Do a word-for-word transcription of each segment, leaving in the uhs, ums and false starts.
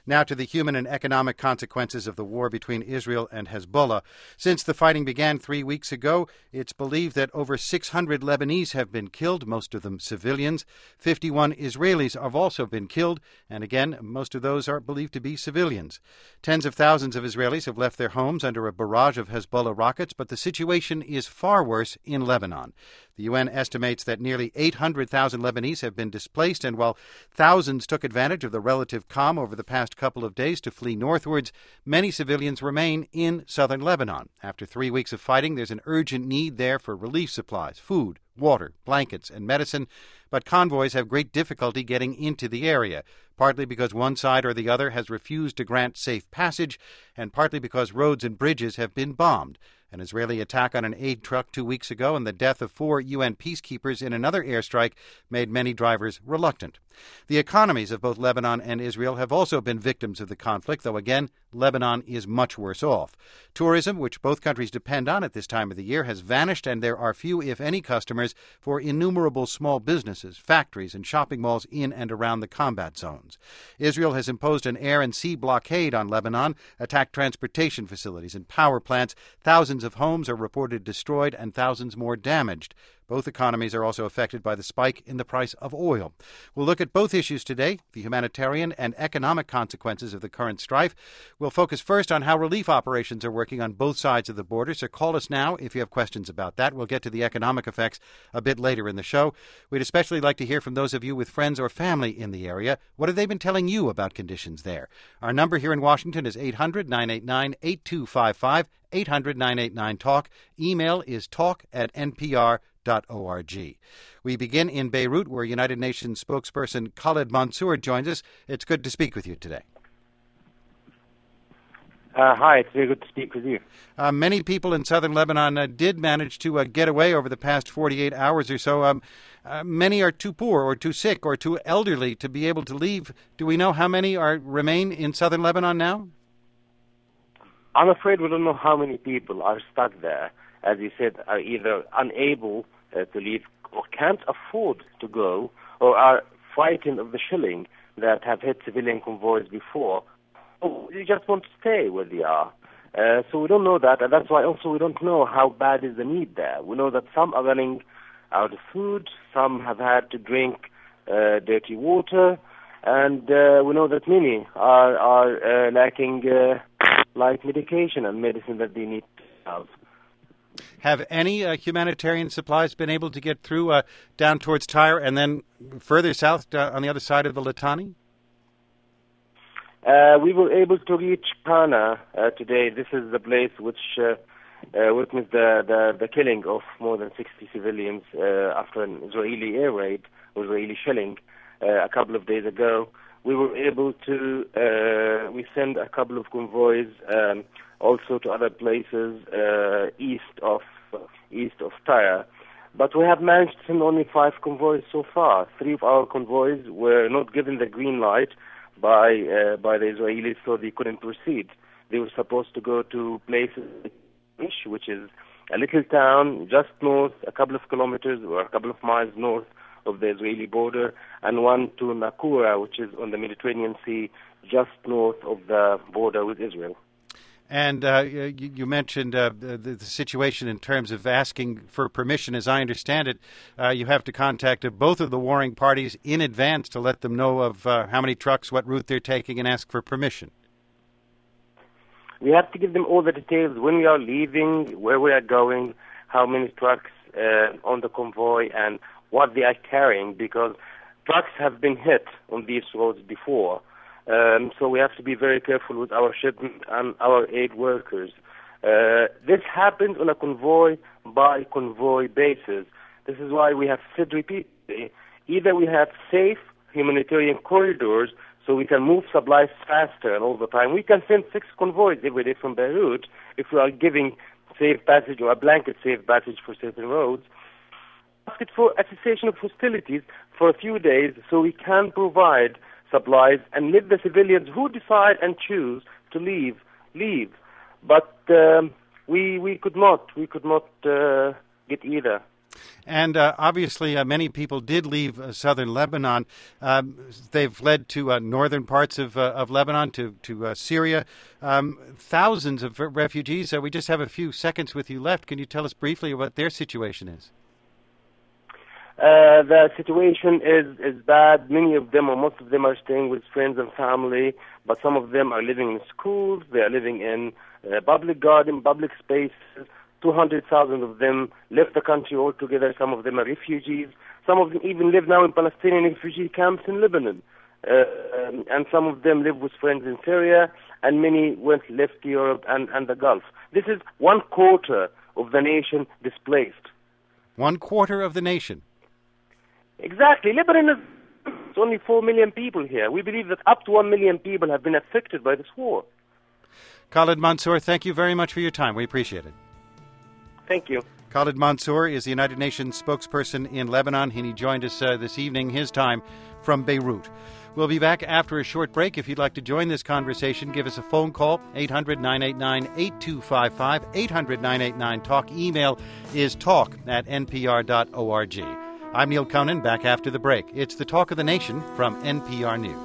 Now to the human and economic consequences of the war between Israel and Hezbollah. Since the fighting began three weeks ago, it's believed that over six hundred Lebanese have been killed, most of them civilians. fifty-one Israelis have also been killed, and again, most of those are believed to be civilians. Tens of thousands of Israelis have left their homes under a barrage of Hezbollah rockets, but the situation is far worse in Lebanon. The U N estimates that nearly eight hundred thousand Lebanese have been displaced, and while thousands took advantage of the relative calm over the past couple of days to flee northwards, many civilians remain in southern Lebanon. After three weeks of fighting, there's an urgent need there for relief supplies, food, water, blankets, and medicine, but convoys have great difficulty getting into the area, partly because one side or the other has refused to grant safe passage, and partly because roads and bridges have been bombed. An Israeli attack on an aid truck two weeks ago and the death of four U N peacekeepers in another airstrike made many drivers reluctant. The economies of both Lebanon and Israel have also been victims of the conflict, though again, Lebanon is much worse off. Tourism, which both countries depend on at this time of the year, has vanished, and there are few, if any, customers for innumerable small businesses, factories, and shopping malls in and around the combat zones. Israel has imposed an air and sea blockade on Lebanon, attacked transportation facilities and power plants. Thousands of homes are reported destroyed and thousands more damaged. Both economies are also affected by the spike in the price of oil. We'll look at both issues today, the humanitarian and economic consequences of the current strife. We'll focus first on how relief operations are working on both sides of the border, so call us now if you have questions about that. We'll get to the economic effects a bit later in the show. We'd especially like to hear from those of you with friends or family in the area. What have they been telling you about conditions there? Our number here in Washington is eight hundred, nine eight nine, eight two five five, eight hundred, nine eight nine, talk. Email is talk at n p r dot org. We begin in Beirut, where United Nations spokesperson Khaled Mansour joins us. It's good to speak with you today. Uh, hi, it's very good to speak with you. Uh, many people in southern Lebanon uh, did manage to uh, get away over the past forty-eight hours or so. Um, uh, many are too poor or too sick or too elderly to be able to leave. Do we know how many are remain in southern Lebanon now? I'm afraid we don't know how many people are stuck there. As you said, are either unable uh, to leave or can't afford to go, or are frightened of the shelling that have hit civilian convoys before. Or they just want to stay where they are. Uh, so we don't know that, and that's why also we don't know how bad is the need there. We know that some are running out of food, some have had to drink uh, dirty water, and uh, we know that many are, are uh, lacking uh, like medication and medicine that they need to have. Have any uh, humanitarian supplies been able to get through uh, down towards Tyre and then further south uh, on the other side of the Litani? Uh, we were able to reach Kana uh, today. This is the place which uh, uh, witnessed the, the, the killing of more than sixty civilians uh, after an Israeli air raid, Israeli shelling, uh, a couple of days ago. We were able to, uh, we sent a couple of convoys um, also to other places uh, east of uh, east of Tyre. But we have managed to send only five convoys so far. Three of our convoys were not given the green light by uh, by the Israelis, so they couldn't proceed. They were supposed to go to places, which is a little town just north, a couple of kilometers or a couple of miles north of the Israeli border, and one to Nakura, which is on the Mediterranean Sea, just north of the border with Israel. And uh, you, you mentioned uh, the, the situation in terms of asking for permission. As I understand it, uh, you have to contact both of the warring parties in advance to let them know of uh, how many trucks, what route they're taking, and ask for permission. We have to give them all the details, when we are leaving, where we are going, how many trucks uh, on the convoy, and what they are carrying, because trucks have been hit on these roads before. Um, so we have to be very careful with our shipment and our aid workers. Uh, this happens on a convoy-by-convoy basis. This is why we have said repeatedly, either we have safe humanitarian corridors so we can move supplies faster and all the time. We can send six convoys every day from Beirut if we are giving safe passage or a blanket safe passage for certain roads. Ask it for a cessation of hostilities for a few days so we can provide supplies and let the civilians who decide and choose to leave, leave. But um, we we could not, we could not uh, get either. And uh, obviously, uh, many people did leave uh, southern Lebanon. Um, they've fled to uh, northern parts of uh, of Lebanon, to to uh, Syria. Um, thousands of refugees. Uh, we just have a few seconds with you left. Can you tell us briefly what their situation is? Uh, the situation is, is bad. Many of them, or most of them, are staying with friends and family, but some of them are living in schools. They are living in uh, public garden, public spaces. two hundred thousand of them left the country altogether. Some of them are refugees. Some of them even live now in Palestinian refugee camps in Lebanon. Uh, um, and some of them live with friends in Syria, and many went left Europe and, and the Gulf. This is one quarter of the nation displaced. One quarter of the nation. Exactly. Lebanon is it's only four million people here. We believe that up to one million people have been affected by this war. Khalid Mansour, thank you very much for your time. We appreciate it. Thank you. Khalid Mansour is the United Nations spokesperson in Lebanon, and he joined us uh, this evening, his time, from Beirut. We'll be back after a short break. If you'd like to join this conversation, give us a phone call, eight hundred, nine eight nine, eight two five five, eight hundred, nine eight nine, talk. Email is talk at n p r dot org. I'm Neil Conan, back after the break. It's the Talk of the Nation from N P R News.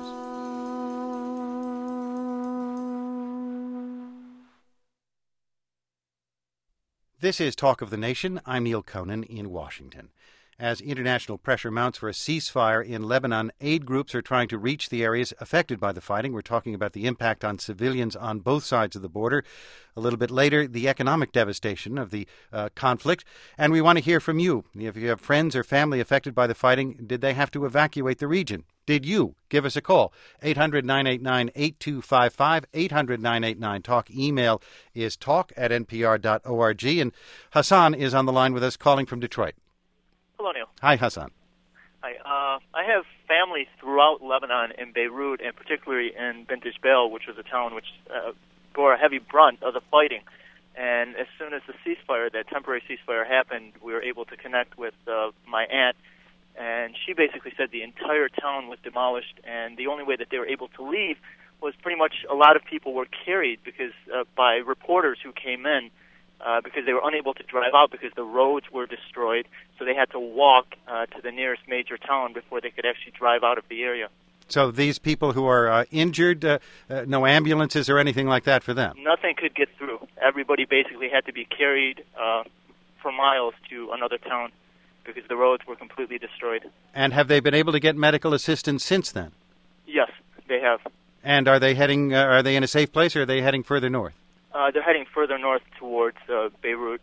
This is Talk of the Nation. I'm Neil Conan in Washington. As international pressure mounts for a ceasefire in Lebanon, aid groups are trying to reach the areas affected by the fighting. We're talking about the impact on civilians on both sides of the border. A little bit later, the economic devastation of the uh, conflict. And we want to hear from you. If you have friends or family affected by the fighting, did they have to evacuate the region? Did you? Give us a call. eight hundred, nine eight nine, eight two five five, eight hundred, nine eight nine, talk. Email is talk at n p r dot org. And Hassan is on the line with us, calling from Detroit. Hello, Neil. Hi, Hassan. Hi. Uh, I have family throughout Lebanon, in Beirut, and particularly in Bint Jbeil, which was a town which uh, bore a heavy brunt of the fighting. And as soon as the ceasefire, that temporary ceasefire happened, we were able to connect with uh, my aunt, and she basically said the entire town was demolished, and the only way that they were able to leave was pretty much a lot of people were carried because uh, by reporters who came in, Uh, because they were unable to drive out because the roads were destroyed, so they had to walk uh, to the nearest major town before they could actually drive out of the area. So these people who are uh, injured, uh, uh, no ambulances or anything like that for them? Nothing could get through. Everybody basically had to be carried uh, for miles to another town because the roads were completely destroyed. And have they been able to get medical assistance since then? Yes, they have. And are they heading? Uh, are they in a safe place, or are they heading further north? Uh, they're heading further north towards uh, Beirut,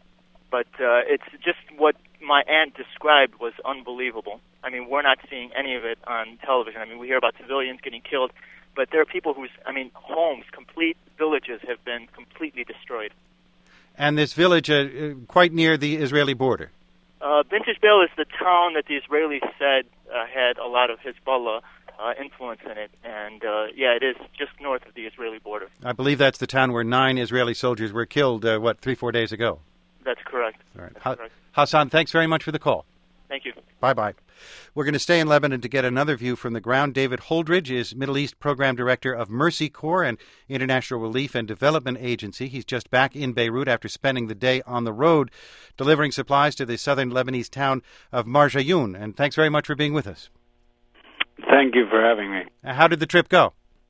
but uh, it's just what my aunt described was unbelievable. I mean, we're not seeing any of it on television. I mean, we hear about civilians getting killed, but there are people whose, I mean, homes, complete villages have been completely destroyed. And this village, uh, quite near the Israeli border? Uh, Bint Jbeil is the town that the Israelis said uh, had a lot of Hezbollah Uh, influence in it, and uh, yeah, it is just north of the Israeli border. I believe that's the town where nine Israeli soldiers were killed, uh, what, three, four days ago? That's correct. All right. That's ha- correct. Hassan, thanks very much for the call. Thank you. Bye-bye. We're going to stay in Lebanon to get another view from the ground. David Holdridge is Middle East Program Director of Mercy Corps, an international relief and development agency. He's just back in Beirut after spending the day on the road delivering supplies to the southern Lebanese town of Marjayoun. And thanks very much for being with us. Thank you for having me. How did the trip go?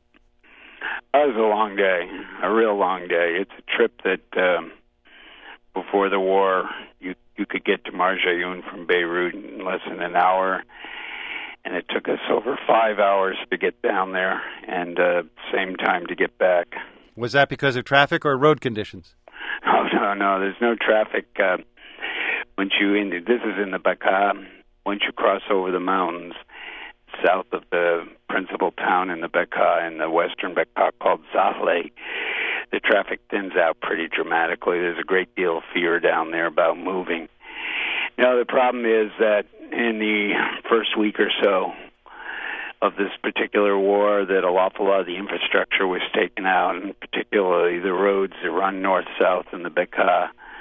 It was a long day, a real long day. It's a trip that um, before the war, you you could get to Marjayoun from Beirut in less than an hour, and it took us over five hours to get down there, and uh, same time to get back. Was that because of traffic or road conditions? Oh no, no, there's no traffic. Uh, once you in, this is in the Bekaa. Once you cross over the mountains south of the principal town in the Bekaa, in the western Bekaa called Zahle, the traffic thins out pretty dramatically. There's a great deal of fear down there about moving. Now, the problem is that in the first week or so of this particular war, that an awful lot of the infrastructure was taken out, and particularly the roads that run north-south in the Bekaa,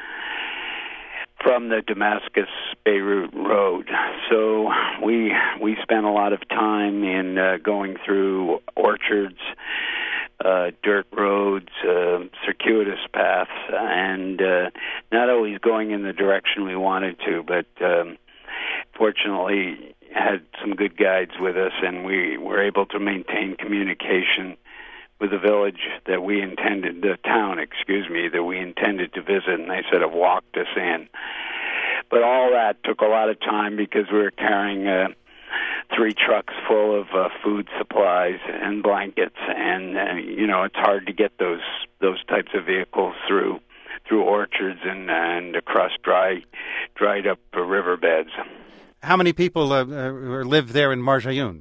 from the Damascus-Beirut road. So we we spent a lot of time in uh, going through orchards, uh, dirt roads, uh, circuitous paths, and uh, not always going in the direction we wanted to, but um, fortunately had some good guides with us, and we were able to maintain communication with the village that we intended, the town, excuse me, that we intended to visit, and they sort of walked us in. But all that took a lot of time because we were carrying uh, three trucks full of uh, food supplies and blankets, and uh, you know it's hard to get those those types of vehicles through through orchards and and across dry dried up uh, riverbeds. How many people uh, uh, live there in Marjayoun?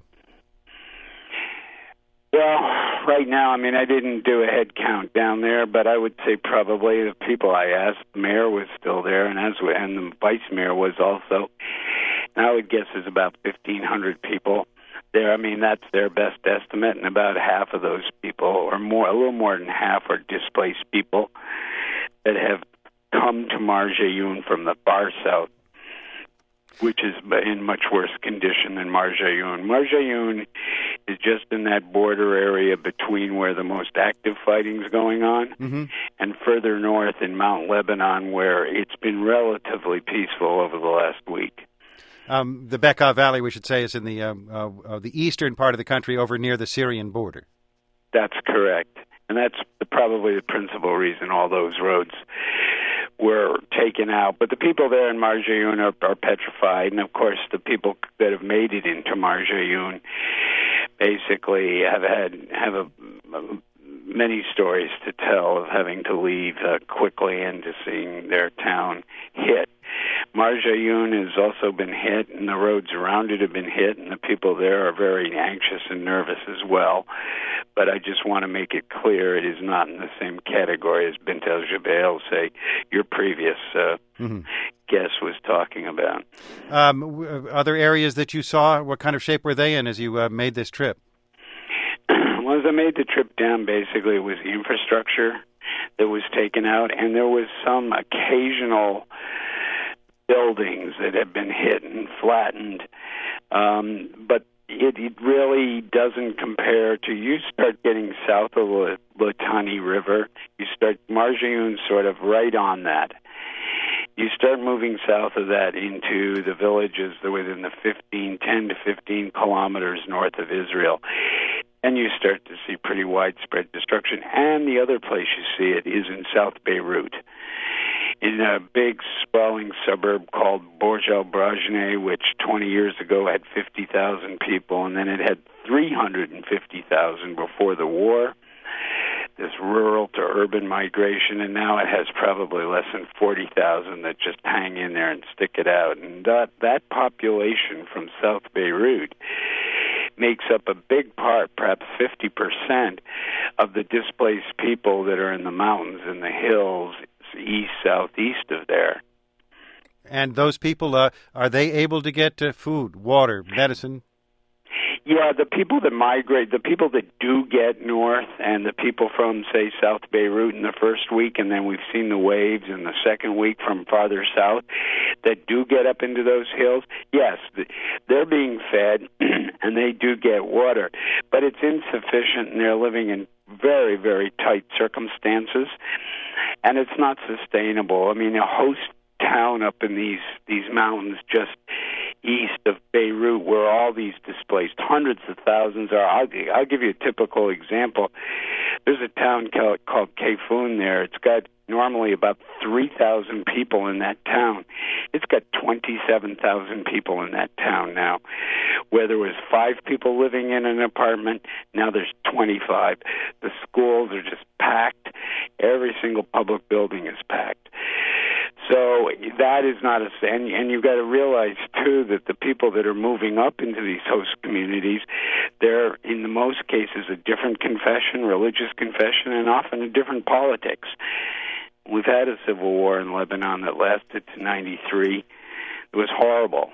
Well, right now, I mean, I didn't do a head count down there, but I would say probably the people I asked, the mayor was still there, and as we, and the vice mayor was also. And I would guess there's about fifteen hundred people there. I mean, that's their best estimate, and about half of those people, or more, a little more than half, are displaced people that have come to Marjayoun from the far south, which is in much worse condition than Marjayoun. Marjayoun is just in that border area between where the most active fighting is going on, mm-hmm. and further north in Mount Lebanon, where it's been relatively peaceful over the last week. Um, the Bekaa Valley, we should say, is in the um, uh, uh, the eastern part of the country, over near the Syrian border. That's correct, and that's the, probably the principal reason all those roads were taken out. But the people there in Marjayoun are, are petrified, and of course the people that have made it into Marjayoun basically have had have a, a, many stories to tell of having to leave uh, quickly and to seeing their town hit. Marjayoun has also been hit, and the roads around it have been hit, and the people there are very anxious and nervous as well. But I just want to make it clear it is not in the same category as Bint El Jbeil, say, your previous uh, mm-hmm. guest was talking about. Um, other areas that you saw, what kind of shape were they in as you uh, made this trip? Well, as I made the trip down, basically it was the infrastructure that was taken out, and there was some occasional buildings that have been hit and flattened, um, but it, it really doesn't compare to, you start getting south of the Litani River, you start, Marjayoun sort of right on that. You start moving south of that into the villages that within the fifteen, ten to fifteen kilometers north of Israel, and you start to see pretty widespread destruction. And the other place you see it is in South Beirut, in a big sprawling suburb called Borj al Brajne, which twenty years ago had fifty thousand people, and then it had three hundred fifty thousand before the war, this rural to urban migration, and now it has probably less than forty thousand that just hang in there and stick it out. And that, that population from South Beirut makes up a big part, perhaps fifty percent, of the displaced people that are in the mountains and the hills east, southeast of there. And those people, uh, are they able to get uh, food, water, medicine? Yeah, the people that migrate, the people that do get north, and the people from, say, South Beirut in the first week, and then we've seen the waves in the second week from farther south, that do get up into those hills, yes, they're being fed, and they do get water, but it's insufficient, and they're living in very, very tight circumstances, and it's not sustainable. I mean, a host town up in these, these mountains just east of Beirut, where all these displaced hundreds of thousands are. I'll, I'll give you a typical example. There's a town called, called Kayfoun there. It's got normally about three thousand people in that town. It's got twenty-seven thousand people in that town now. Where there was five people living in an apartment, now there's twenty-five. The schools are just packed. Every single public building is packed. So that is not a, and, and you've got to realize, too, that the people that are moving up into these host communities, they're, in the most cases, a different confession, religious confession, and often a different politics. We've had a civil war in Lebanon that lasted to ninety-three. It was horrible.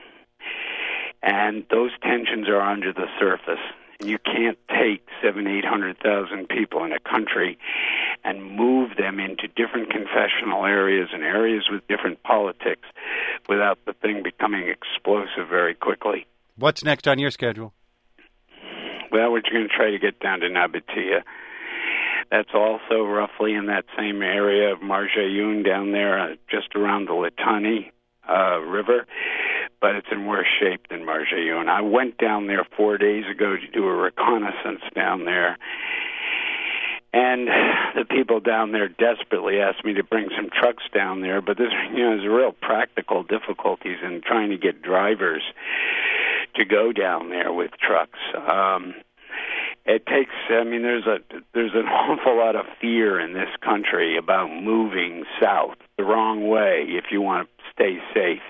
And those tensions are under the surface. You can't take seven, eight hundred thousand people in a country and move them into different confessional areas and areas with different politics without the thing becoming explosive very quickly. What's next on your schedule? Well, we're going to try to get down to Nabatea. That's also roughly in that same area of Marjayoun down there, uh, just around the Litani uh, River, but it's in worse shape than Marjayoun. I went down there four days ago to do a reconnaissance down there, and the people down there desperately asked me to bring some trucks down there, but there's, you know, there's real practical difficulties in trying to get drivers to go down there with trucks. Um, it takes, I mean, there's a there's an awful lot of fear in this country about moving south the wrong way if you want to stay safe.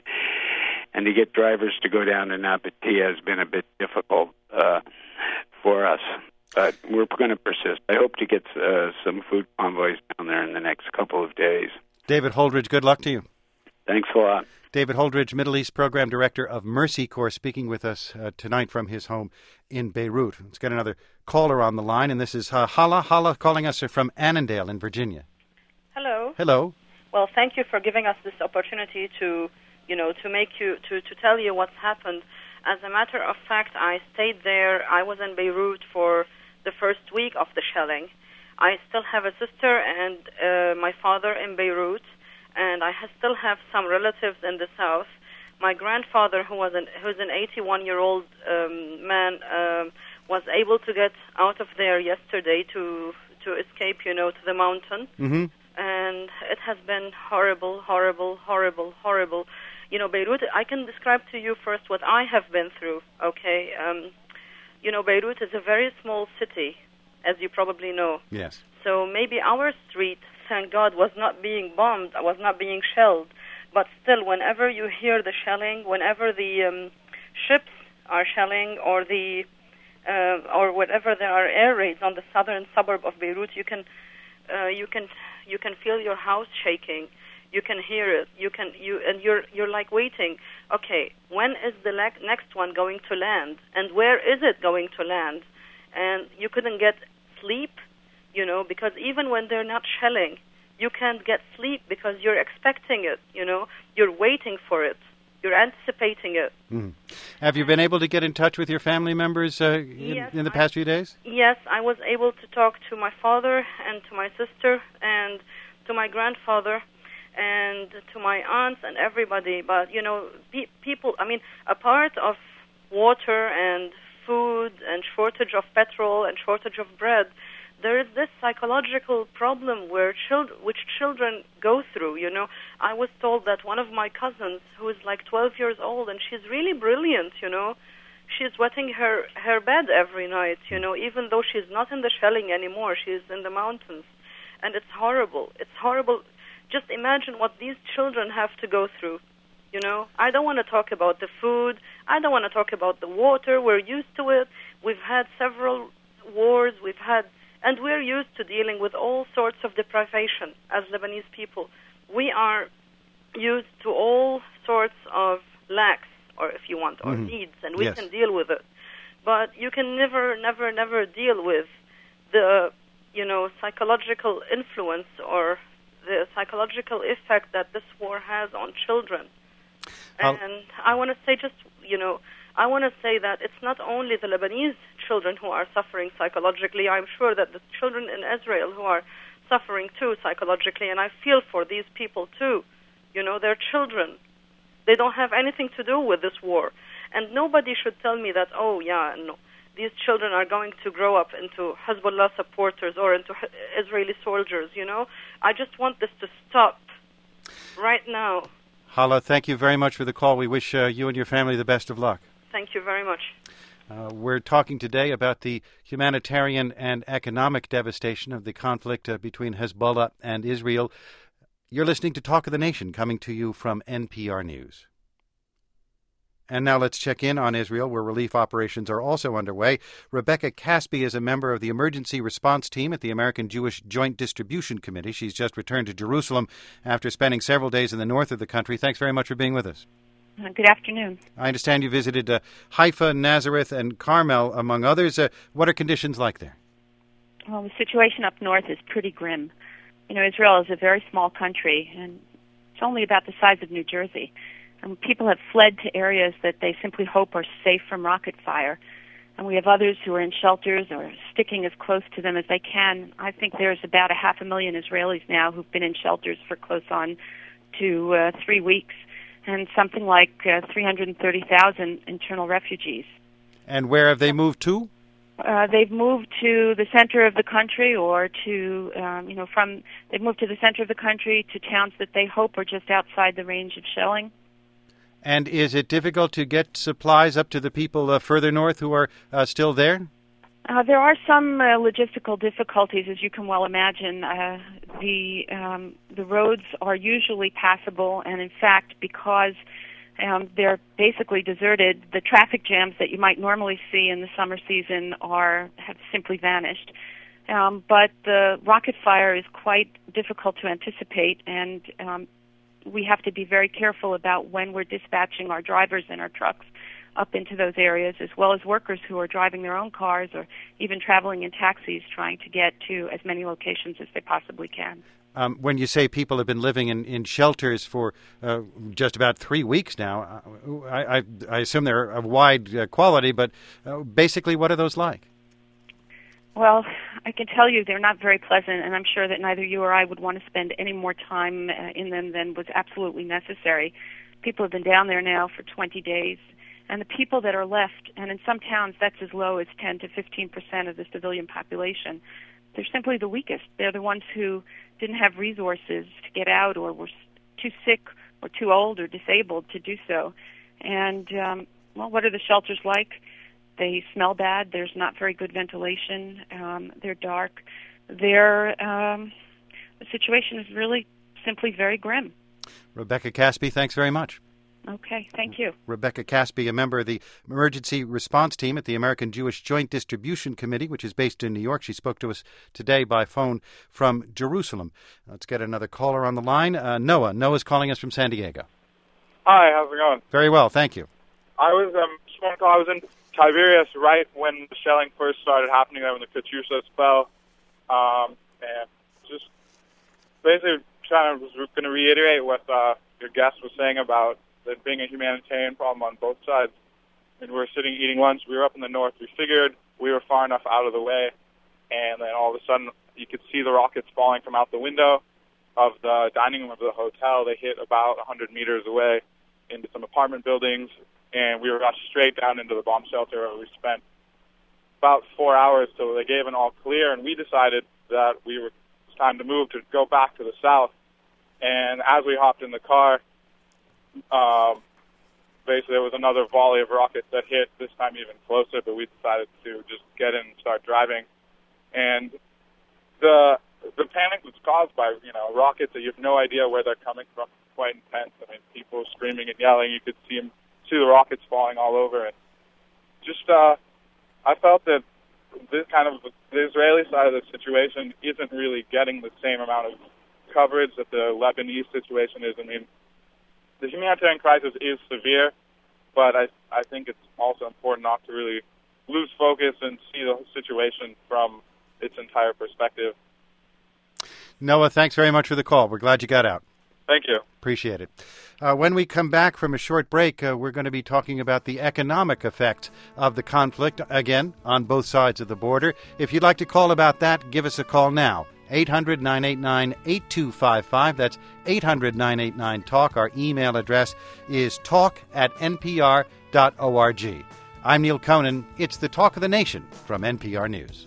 And to get drivers to go down to Nabatea has been a bit difficult uh, for us. But we're going to persist. I hope to get uh, some food convoys down there in the next couple of days. David Holdridge, good luck to you. Thanks a lot. David Holdridge, Middle East Program Director of Mercy Corps, speaking with us uh, tonight from his home in Beirut. Let's get another caller on the line, and this is uh, Hala. Hala calling us from Annandale in Virginia. Hello. Hello. Well, thank you for giving us this opportunity to, you know, to make you, to, to tell you what's happened. As a matter of fact, I stayed there. I was in Beirut for the first week of the shelling. I still have a sister and uh, my father in Beirut, and I ha- still have some relatives in the south. My grandfather, who was an who's an eighty-one-year-old um, man, um, was able to get out of there yesterday to to escape, you know, to the mountain. Mm-hmm. And it has been horrible, horrible, horrible, horrible. You know, Beirut, I can describe to you first what I have been through, okay? Um, you know, Beirut is a very small city, as you probably know. Yes. So maybe our street, thank God, was not being bombed, was not being shelled. But still, whenever you hear the shelling, whenever the um, ships are shelling or the uh, or whenever there are air raids on the southern suburb of Beirut, you can uh, you can you can feel your house shaking. You can hear it. You can you and you're you're like waiting. Okay, when is the le- next one going to land? And where is it going to land? And you couldn't get sleep, you know, because even when they're not shelling, you can't get sleep because you're expecting it, you know. You're waiting for it. You're anticipating it. Mm. Have you been able to get in touch with your family members uh, in, yes, in the past I, few days? Yes, I was able to talk to my father and to my sister and to my grandfather and to my aunts and everybody. But, you know, pe- people, I mean, a part of water and food and shortage of petrol and shortage of bread, there is this psychological problem where child, which children go through, you know. I was told that one of my cousins, who is like twelve years old, and she's really brilliant, you know, she's wetting her, her bed every night, you know, even though she's not in the shelling anymore, she's in the mountains. And it's horrible. It's horrible. Just imagine what these children have to go through, you know. I don't want to talk about the food. I don't want to talk about the water. We're used to it. We've had several wars. We've had... And we're used to dealing with all sorts of deprivation as Lebanese people. We are used to all sorts of lacks, or if you want, or mm-hmm. needs, and we yes. can deal with it. But you can never, never, never deal with the, you know, psychological influence or the psychological effect that this war has on children. I'll... And I want to say just, you know, I want to say that it's not only the Lebanese children who are suffering psychologically. I'm sure that the children in Israel who are suffering too psychologically, and I feel for these people too. You know, they're children. They don't have anything to do with this war. And nobody should tell me that, oh, yeah, no, these children are going to grow up into Hezbollah supporters or into Israeli soldiers, you know. I just want this to stop right now. Hala, thank you very much for the call. We wish uh, you and your family the best of luck. Thank you very much. Uh, we're talking today about the humanitarian and economic devastation of the conflict uh, between Hezbollah and Israel. You're listening to Talk of the Nation, coming to you from N P R News. And now let's check in on Israel, where relief operations are also underway. Rebecca Caspi is a member of the emergency response team at the American Jewish Joint Distribution Committee. She's just returned to Jerusalem after spending several days in the north of the country. Thanks very much for being with us. Good afternoon. I understand you visited uh, Haifa, Nazareth, and Carmel, among others. Uh, what are conditions like there? Well, the situation up north is pretty grim. You know, Israel is a very small country, and it's only about the size of New Jersey. And people have fled to areas that they simply hope are safe from rocket fire. and we have others who are in shelters or sticking as close to them as they can. I think there's about a half a million Israelis now who've been in shelters for close on to uh, three weeks, and something like uh, three hundred thirty thousand internal refugees. And where have they moved to? Uh, they've moved to the center of the country, or to, um, you know, from, they've moved to the center of the country to towns that they hope are just outside the range of shelling. And is it difficult to get supplies up to the people uh, further north who are uh, still there? Uh, there are some uh, logistical difficulties, as you can well imagine. Uh, the um, the roads are usually passable, and in fact, because um, they're basically deserted, the traffic jams that you might normally see in the summer season are have simply vanished. Um, but the rocket fire is quite difficult to anticipate, and um, we have to be very careful about when we're dispatching our drivers and our trucks up into those areas, as well as workers who are driving their own cars or even traveling in taxis trying to get to as many locations as they possibly can. Um, when you say people have been living in, in shelters for uh, just about three weeks now, I, I, I assume they're of wide uh, quality, but uh, basically what are those like? Well, I can tell you they're not very pleasant, and I'm sure that neither you or I would want to spend any more time uh, in them than was absolutely necessary. People have been down there now for twenty days, and the people that are left, and in some towns that's as low as ten to fifteen percent of the civilian population, they're simply the weakest. They're the ones who didn't have resources to get out, or were too sick or too old or disabled to do so. And, um, well, what are the shelters like? They smell bad. There's not very good ventilation. Um, they're dark. They're, um, the situation is really simply very grim. Rebecca Caspi, thanks very much. Okay, thank you. Rebecca Caspi, a member of the Emergency Response Team at the American Jewish Joint Distribution Committee, which is based in New York. She spoke to us today by phone from Jerusalem. Let's get another caller on the line. Uh, Noah. Noah's calling us from San Diego. Hi, how's it going? Very well, thank you. I was um, just want to call. I was in Tiberias right when the shelling first started happening there, when the Katyushas fell. Um, and just basically trying to, was going to reiterate what uh, your guest was saying about there being a humanitarian problem on both sides. And we were sitting eating lunch. We were up in the north. We figured we were far enough out of the way, and then all of a sudden you could see the rockets falling from out the window of the dining room of the hotel. They hit about one hundred meters away into some apartment buildings, and we were rushed straight down into the bomb shelter where we spent about four hours till they gave an all clear, and we decided that we were, it was time to move to go back to the south. And as we hopped in the car, um, basically there was another volley of rockets that hit, this time even closer, but we decided to just get in and start driving. And the the panic was caused by, you know, rockets that you have no idea where they're coming from. Quite intense. I mean, people screaming and yelling. You could see them, see the rockets falling all over. And just, uh, I felt that this kind of, the Israeli side of the situation isn't really getting the same amount of coverage that the Lebanese situation is. I mean, the humanitarian crisis is severe, but I, I think it's also important not to really lose focus and see the situation from its entire perspective. Noah, thanks very much for the call. We're glad you got out. Thank you. Appreciate it. Uh, when we come back from a short break, uh, we're going to be talking about the economic effect of the conflict, again, on both sides of the border. If you'd like to call about that, give us a call now. eight hundred, nine eight nine, eight two five five. That's eight hundred, nine eight nine, talk. Our email address is talk at n p r dot org. I'm Neil Conan. It's the Talk of the Nation from N P R News.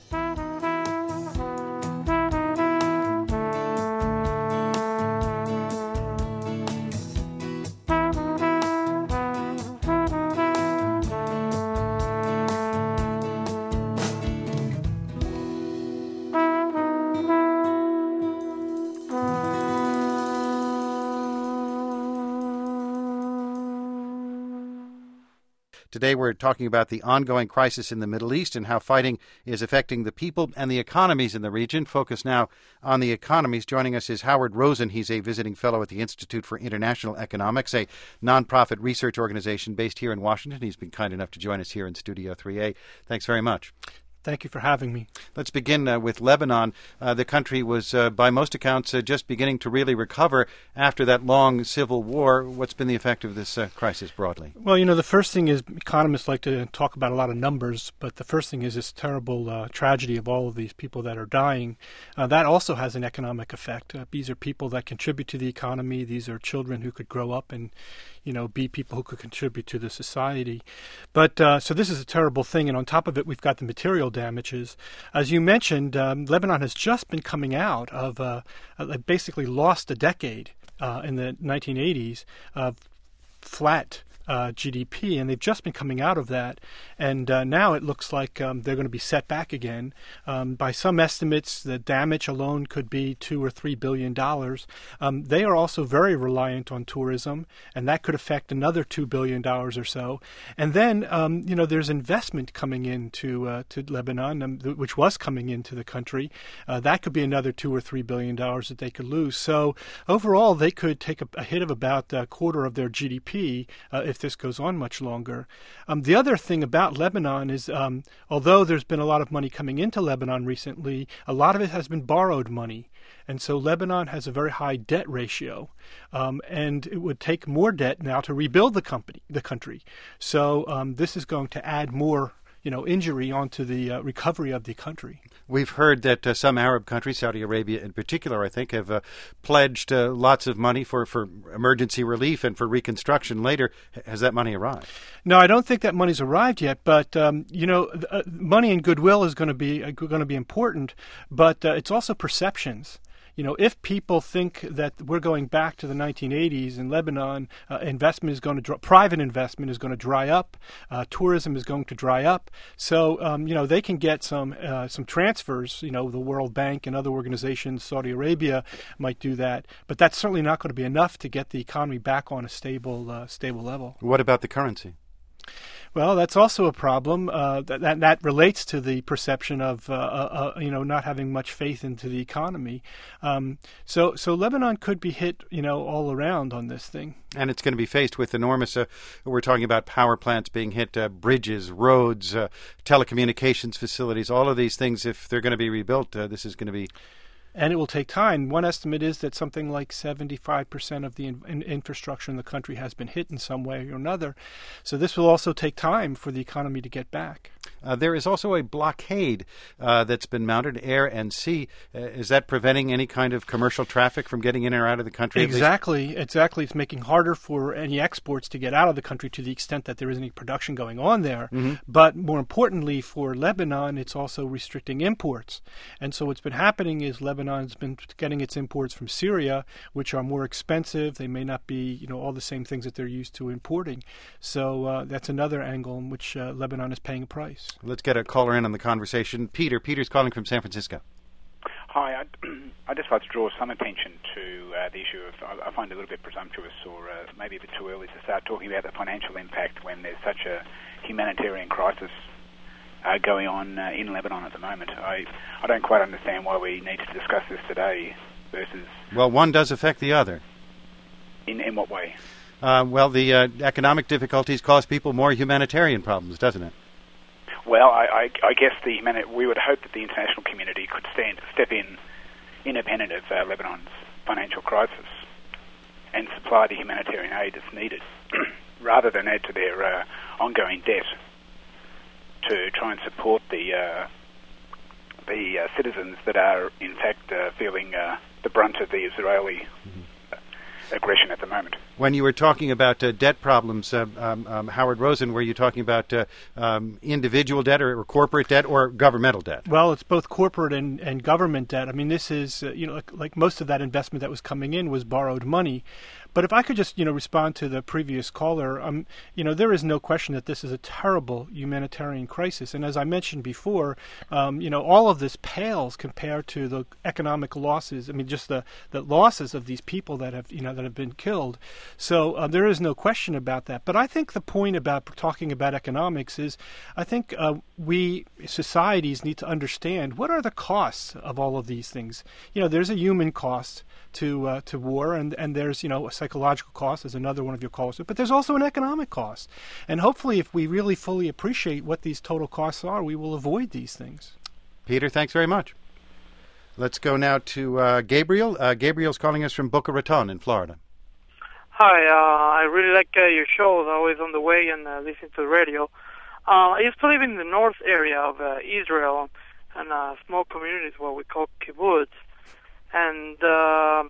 Today we're talking about the ongoing crisis in the Middle East and how fighting is affecting the people and the economies in the region. Focus now on the economies. Joining us is Howard Rosen. He's a visiting fellow at the Institute for International Economics, a nonprofit research organization based here in Washington. He's been kind enough to join us here in Studio three A. Thanks very much. Thank you for having me. Let's begin uh, with Lebanon. Uh, the country was, uh, by most accounts, uh, just beginning to really recover after that long civil war. What's been the effect of this uh, crisis broadly? Well, you know, the first thing is economists like to talk about a lot of numbers, but the first thing is this terrible uh, tragedy of all of these people that are dying. Uh, that also has an economic effect. Uh, these are people that contribute to the economy. These are children who could grow up and, you know, be people who could contribute to the society. But uh, so this is a terrible thing. And on top of it, we've got the material damages. As you mentioned, um, Lebanon has just been coming out of uh, uh, basically lost a decade uh, in the nineteen eighties of flat Uh, G D P, and they've just been coming out of that, and uh, now it looks like um, they're going to be set back again. Um, by some estimates, the damage alone could be two or three billion dollars. Um, they are also very reliant on tourism, and that could affect another two billion dollars or so. And then, um, you know, there's investment coming into uh, to Lebanon, um, th- which was coming into the country. Uh, that could be another two or three billion dollars that they could lose. So overall, they could take a, a hit of about a quarter of their G D P uh, if this goes on much longer. Um, the other thing about Lebanon is, um, although there's been a lot of money coming into Lebanon recently, a lot of it has been borrowed money. And so Lebanon has a very high debt ratio, um, and it would take more debt now to rebuild the company, the country. So um, this is going to add more, you know, injury onto the uh, recovery of the country. We've heard that uh, some Arab countries, Saudi Arabia in particular, I think, have uh, pledged uh, lots of money for, for emergency relief and for reconstruction later. Has that money arrived? No, I don't think that money's arrived yet. But um, you know, uh, money and goodwill is going to be uh, going to be important, but uh, it's also perceptions. You know, if people think that we're going back to the nineteen eighties in Lebanon, uh, investment is going to dr- private investment is going to dry up, uh, tourism is going to dry up. So, um, you know, they can get some uh, some transfers. You know, the World Bank and other organizations, Saudi Arabia might do that, but that's certainly not going to be enough to get the economy back on a stable uh, stable level. What about the currency? Well, that's also a problem. Uh, that, that that relates to the perception of uh, uh, uh, you know not having much faith into the economy. Um, so so Lebanon could be hit, you know, all around on this thing. And it's going to be faced with enormous. Uh, we're talking about power plants being hit, uh, bridges, roads, uh, telecommunications facilities. All of these things, if they're going to be rebuilt, uh, this is going to be. And it will take time. One estimate is that something like seventy-five percent of the in- in infrastructure in the country has been hit in some way or another. So this will also take time for the economy to get back. Uh, there is also a blockade uh, that's been mounted, air and sea. Uh, is that preventing any kind of commercial traffic from getting in or out of the country? Exactly. Exactly. It's making harder for any exports to get out of the country to the extent that there isn't any production going on there. Mm-hmm. But more importantly, for Lebanon, it's also restricting imports. And so what's been happening is Lebanon's been getting its imports from Syria, which are more expensive. They may not be, you know, all the same things that they're used to importing. So uh, that's another angle in which uh, Lebanon is paying a price. Let's get a caller in on the conversation. Peter. Peter's calling from San Francisco. Hi. I'd, I'd just like to draw some attention to uh, the issue of, I, I find it a little bit presumptuous or uh, maybe a bit too early to start talking about the financial impact when there's such a humanitarian crisis uh, going on uh, in Lebanon at the moment. I, I don't quite understand why we need to discuss this today versus... Well, one does affect the other. In, in what way? Uh, well, the uh, economic difficulties cause people more humanitarian problems, doesn't it? Well, I, I, I guess the humani- we would hope that the international community could stand, step in independent of uh, Lebanon's financial crisis and supply the humanitarian aid that's needed rather than add to their uh, ongoing debt to try and support the uh, the uh, citizens that are, in fact, uh, feeling uh, the brunt of the Israeli mm-hmm. aggression at the moment. When you were talking about uh, debt problems, uh, um, um, Howard Rosen, were you talking about uh, um, individual debt or, or corporate debt or governmental debt? Well, it's both corporate and, and government debt. I mean, this is, uh, you know, like, like most of that investment that was coming in was borrowed money. But if I could just, you know, respond to the previous caller, um, you know, there is no question that this is a terrible humanitarian crisis. And as I mentioned before, um, you know, all of this pales compared to the economic losses. I mean, just the, the losses of these people that have, you know, that have been killed. So uh, there is no question about that. But I think the point about talking about economics is I think uh, we societies need to understand what are the costs of all of these things. You know, there's a human cost to uh, to war, and, and there's, you know, a psychological cost, as another one of your callers, but there's also an economic cost. And hopefully if we really fully appreciate what these total costs are, we will avoid these things. Peter, thanks very much. Let's go now to uh, Gabriel. Uh, Gabriel's calling us from Boca Raton in Florida. Hi, uh, I really like uh, your shows, always on the way and uh, listening to the radio. Uh, I used to live in the north area of uh, Israel, in uh, small communities, what we call kibbutz. And, uh,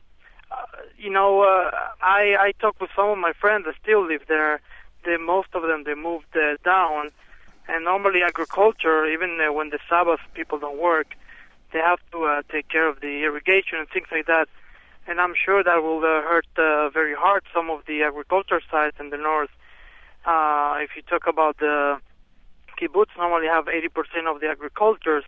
you know, uh, I, I talked with some of my friends that still live there. They, most of them, they moved uh, down. And normally agriculture, even uh, when the Sabbath people don't work, they have to uh, take care of the irrigation and things like that. And I'm sure that will uh, hurt uh, very hard some of the agriculture sites in the north. Uh, if you talk about the kibbutz, normally have eighty percent of the agricultures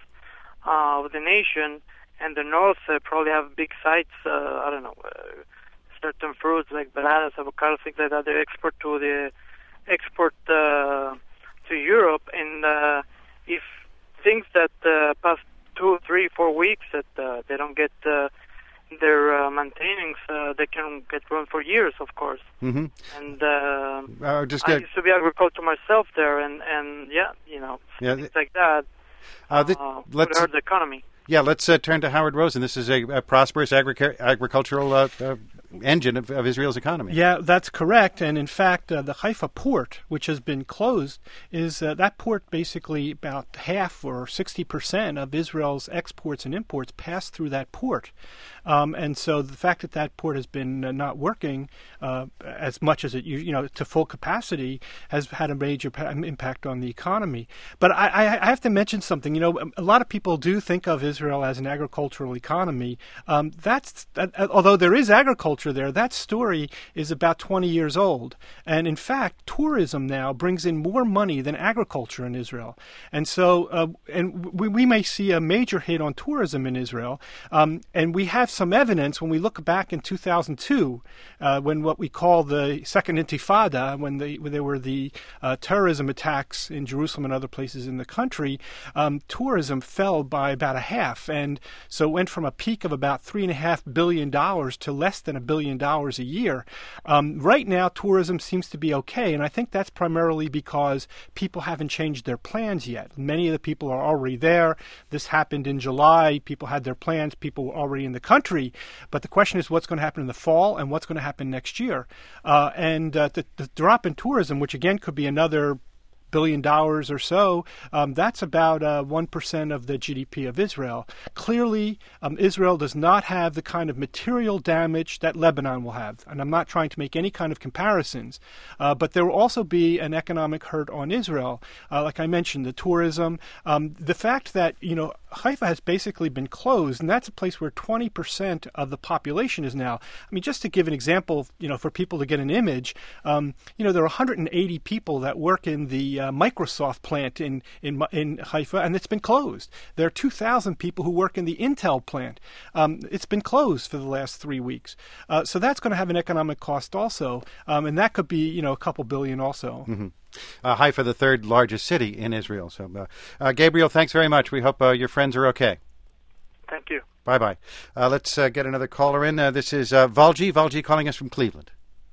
uh, of the nation. And the north uh, probably have big sites, uh, I don't know, uh, certain fruits like bananas, avocados, things like that. They export to the export uh, to Europe. And uh, if things that uh, past two, three, four weeks that uh, they don't get uh, their uh, maintenance, uh, they can get run for years, of course. Mm-hmm. And uh, uh, just I get... used to be agriculture myself there, and, and yeah, you know, yeah, things like that uh, th- uh, let's... would hurt the economy. Yeah, let's uh, turn to Howard Rosen. This is a, a prosperous agri- agricultural uh, uh, engine of, of Israel's economy. Yeah, that's correct. And in fact, uh, the Haifa port, which has been closed, is uh, that port basically about half or sixty percent of Israel's exports and imports pass through that port. Um, and so the fact that that port has been uh, not working uh, as much as it, you know, to full capacity has had a major pa- impact on the economy. But I, I have to mention something. You know, a lot of people do think of Israel as an agricultural economy. Um, that's that, although there is agriculture there, that story is about twenty years old. And in fact, tourism now brings in more money than agriculture in Israel. And so, uh, and we, we may see a major hit on tourism in Israel. Um, and we have some evidence when we look back in two thousand two, uh, when what we call the Second Intifada, when, the, when there were the uh, terrorism attacks in Jerusalem and other places in the country, um, tourism fell by about a half. And so it went from a peak of about three and a half billion dollars to less than a billion dollars a year. Um, right now, tourism seems to be okay, and I think that's primarily because people haven't changed their plans yet. Many of the people are already there. This happened in July. People had their plans. People were already in the country. But the question is what's going to happen in the fall and what's going to happen next year. Uh, and uh, the, the drop in tourism, which again could be another billion dollars or so, um, that's about uh, one percent of the G D P of Israel. Clearly, um, Israel does not have the kind of material damage that Lebanon will have. And I'm not trying to make any kind of comparisons. Uh, but there will also be an economic hurt on Israel. Uh, like I mentioned, the tourism, um, the fact that, you know, Haifa has basically been closed, and that's a place where twenty percent of the population is now. I mean, just to give an example, you know, for people to get an image, um, you know, there are one hundred eighty people that work in the uh, Microsoft plant in, in in Haifa, and it's been closed. There are two thousand people who work in the Intel plant. Um, it's been closed for the last three weeks. Uh, so that's going to have an economic cost also, um, and that could be, you know, a couple billion also. Mm-hmm. Uh, Haifa, the third largest city in Israel. So, uh, uh, Gabriel, thanks very much. We hope uh, your friends are okay. Thank you. Bye-bye. Uh, let's uh, get another caller in. Uh, this is uh, Valji. Valji calling us from Cleveland.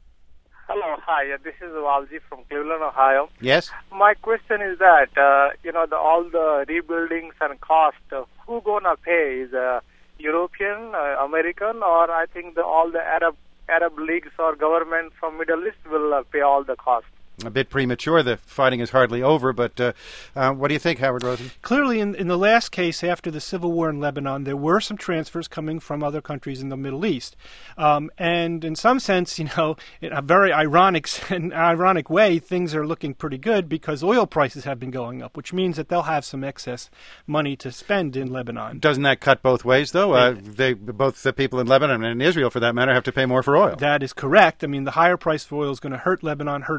Hello, hi. Uh, this is Valji from Cleveland, Ohio. Yes? My question is that, uh, you know, the, all the rebuildings and cost, uh, who gonna pay? Is uh, European, uh, American, or I think the, all the Arab Arab leagues or government from Middle East will uh, pay all the cost? A bit premature. The fighting is hardly over, but uh, uh, what do you think, Howard Rosen? Clearly, in, in the last case, after the civil war in Lebanon, there were some transfers coming from other countries in the Middle East. Um, and in some sense, you know, in a very ironic, an ironic way, things are looking pretty good because oil prices have been going up, which means that they'll have some excess money to spend in Lebanon. Doesn't that cut both ways, though? Uh, they, both the people in Lebanon and in Israel, for that matter, have to pay more for oil. That is correct. I mean, the higher price for oil is going to hurt Lebanon, hurt Israel, and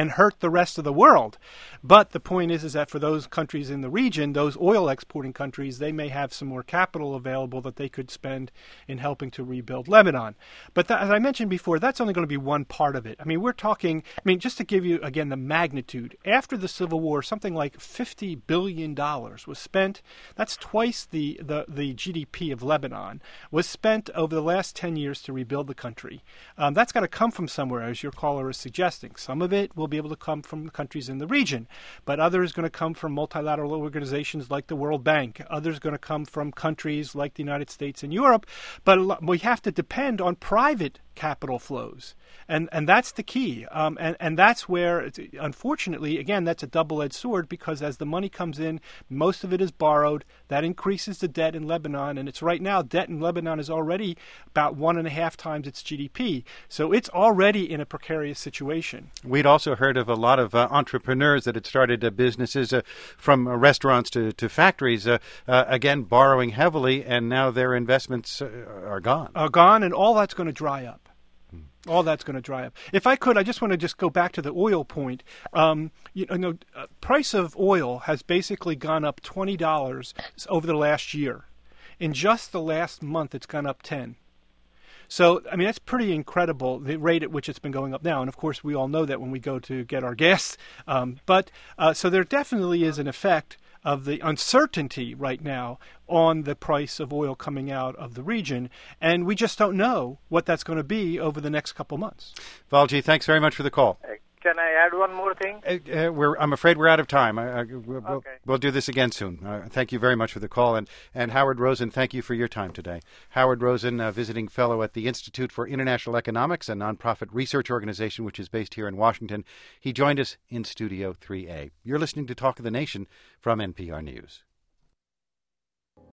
and hurt the rest of the world. But the point is, is that for those countries in the region, those oil exporting countries, they may have some more capital available that they could spend in helping to rebuild Lebanon. But that, as I mentioned before, that's only going to be one part of it. I mean, we're talking, I mean, just to give you, again, the magnitude, after the Civil War, something like fifty billion dollars was spent. That's twice the, the, the G D P of Lebanon was spent over the last ten years to rebuild the country. Um, that's got to come from somewhere, as your caller is suggesting. Some of it will be able to come from the countries in the region, but others going to come from multilateral organizations like the World Bank. Others going to come from countries like the United States and Europe. But we have to depend on private capital flows. And and that's the key. Um, and, and that's where, unfortunately, again, that's a double-edged sword, because as the money comes in, most of it is borrowed. That increases the debt in Lebanon. And it's right now, debt in Lebanon is already about one and a half times its G D P. So it's already in a precarious situation. We'd also heard of a lot of uh, entrepreneurs that had started uh, businesses uh, from uh, restaurants to, to factories, uh, uh, again, borrowing heavily, and now their investments uh, are gone. Are gone, and all that's going to dry up. All that's going to dry up. If I could, I just want to just go back to the oil point. Um, you know, uh, price of oil has basically gone up twenty dollars over the last year. In just the last month, it's gone up ten. So, I mean, that's pretty incredible, the rate at which it's been going up now. And, of course, we all know that when we go to get our gas. Um, but uh, so there definitely is an effect of the uncertainty right now on the price of oil coming out of the region. And we just don't know what that's going to be over the next couple months. Valji, thanks very much for the call. Can I add one more thing? Uh, uh, we're, I'm afraid we're out of time. I, I, we'll, okay. we'll do this again soon. Uh, thank you very much for the call. And, and Howard Rosen, thank you for your time today. Howard Rosen, uh, visiting fellow at the Institute for International Economics, a nonprofit research organization which is based here in Washington. He joined us in Studio three A. You're listening to Talk of the Nation from N P R News.